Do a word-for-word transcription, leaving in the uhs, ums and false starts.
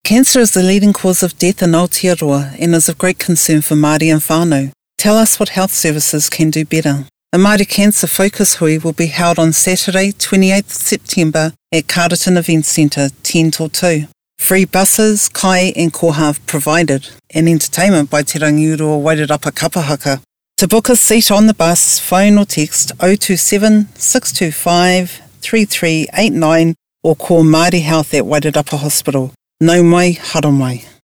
Cancer is the leading cause of death in Aotearoa and is of great concern for Māori and whānau. Tell us what health services can do better. A Māori Cancer Focus Hui will be held on Saturday, twenty-eighth of September at Carterton Event Centre, ten till two. Free buses, kai and koha provided, and entertainment by Te Rangiurua Wairarapa Kapahaka. To book a seat on the bus, phone or text oh two seven, six two five, three three eight nine or call Māori Health at Wairarapa Hospital. Nau mai, haro mai.